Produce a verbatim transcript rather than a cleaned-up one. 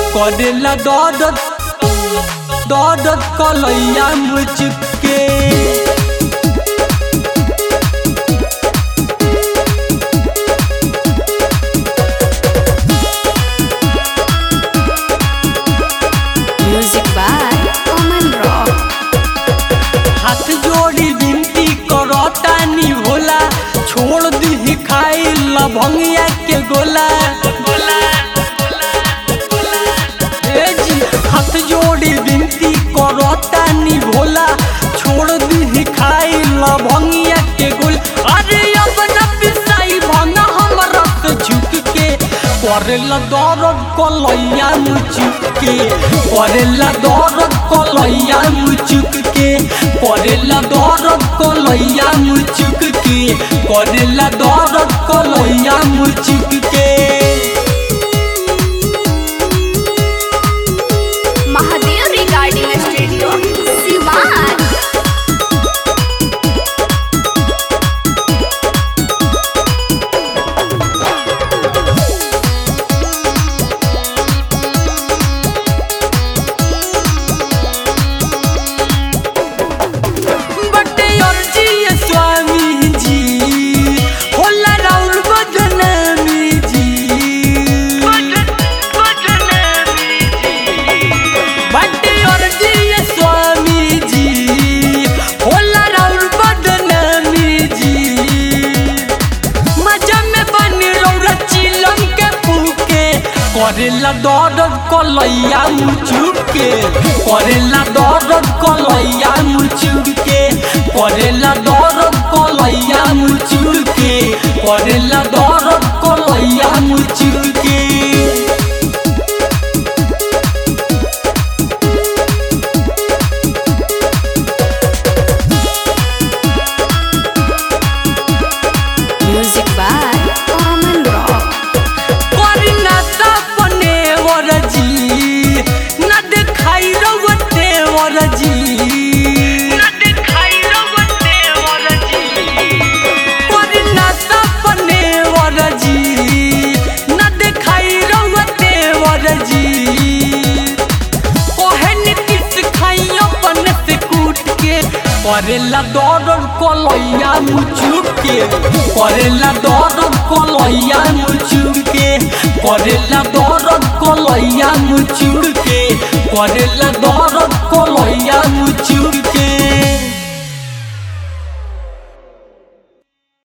करेला दर्द दर्द कलैया मुझके Music by Oman Rock। हाथ जोड़ी विनती करतानी भोला, छोड़ दी खाई लभंगिया के गोला। ए जी हाथ जोड़ी विनती करतानी भोला, छोड़ दी खाई लभंगिया के गोला। अरे अब न पिसाई भंगा हमरा से झुक के, करेला दर्द कलैया मुझके, करेला दर्द कलैया मुझके, करेला दर्द कलैया मुझके, करेला दर्द कलैया मुझके। Mahadev recording studio Siwan. करेला दर्द कलैया मुझके, करेला दर्द कलैया मुझके, करेला दर्द कलैया मुझके, करेला दर्द कलैया मुझके। Music by Oman Rock। करेला दर्द कलैया मुझके, करेला दर्द कलैया मुझके, करेला दर्द कलैया मुझके, करेला दर्द कलैया मुझके।